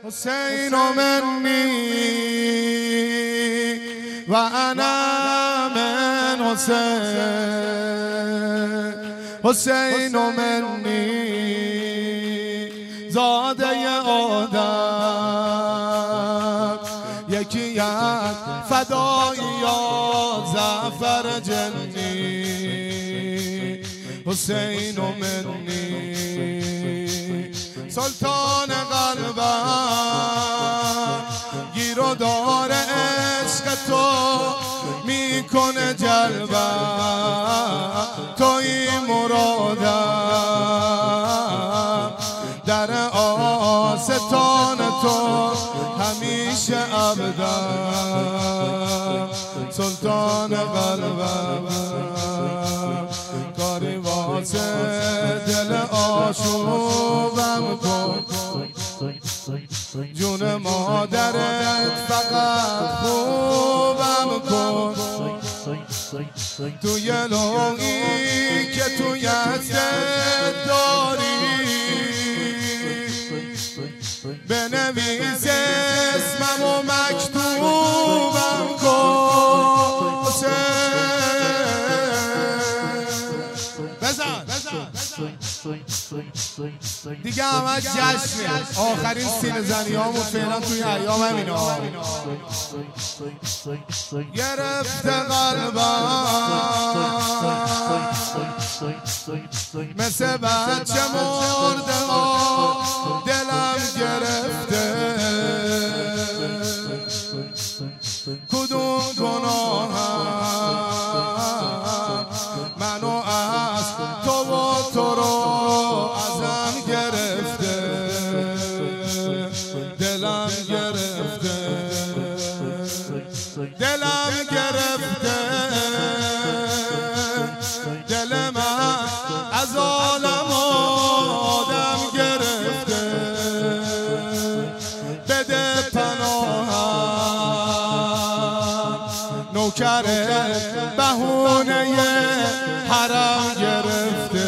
حسین منی و انا من حسین حسین منی زاده آدم یکی از فداییات زعفر جنی حسین منی سلطان قلبم گیر و دار عشق تو میکنه جلبم توی مرادم در آستان تو همیشه عبدم سلطان قلبم کاری واسه دل آشوبم کن جون مادرت فقط خوبم کن توی لونگی که توی دستت داری بنویس اسمم و مکتوبم کن بزن دیگه همه جشنه آخرین سینه زنی همون فعلا توی ایام همین ها گرفته قلبم مثل بچه مرده ها دلم گرفته کدوم گناهم منو از تو و تو رو ازم گرفته دلم گرفته دلم گرفته دل من از عالم آدم گرفته بده پناهم نوکر بهونه حرم گرفته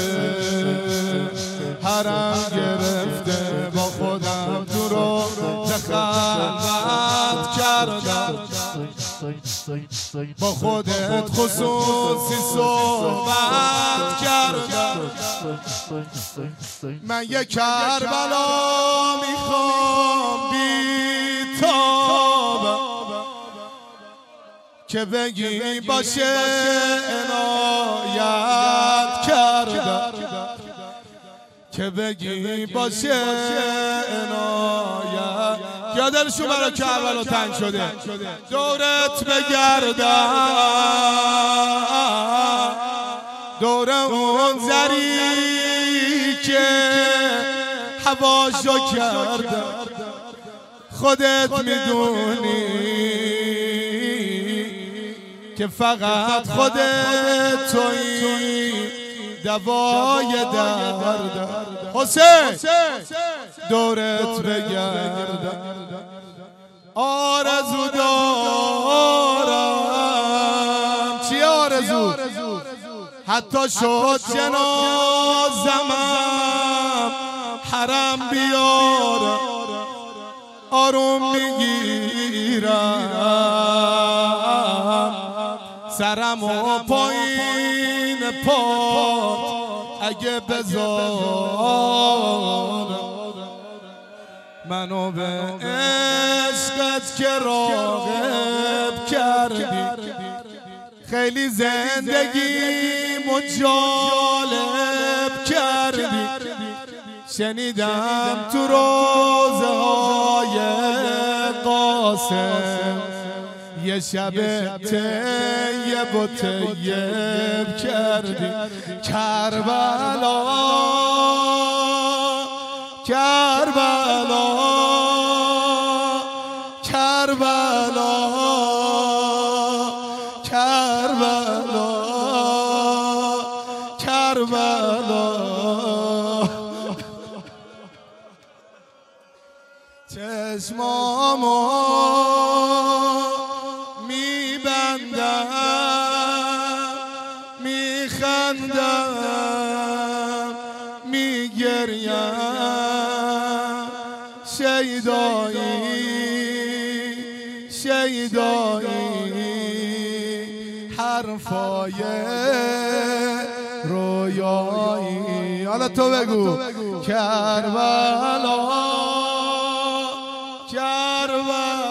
حرم گرفته با خودم تو رو خلوت کردم با خودت خصوصی صحبت کردم من یک کربلا میخوام بی تابم که بگی باشه عنایت کردم که بگی باشه عنایت یا دلشون برای کربلا تنگ شده دورت بگردم دور اون زری که هواشو کردم خودت میدونی که فقط خودت تویی دوای درد حسین دورت بگردم آرزو دارم چی آرزو حتی شد جنازمم حرم بیارم آروم میگیرم سرم و پایین پات اگه بذارم منو به عشقت که راغب کردی خیلی زندگیمو جالب کردی شنیدم تو روزه های قاسم یه شب طیب و طیب کردی کربلا کربلا کربلا کربلا کربلا چشمامو میبندم میخندم میگریم شیدایی حرفای رویایی. حالا تو بگو کربلا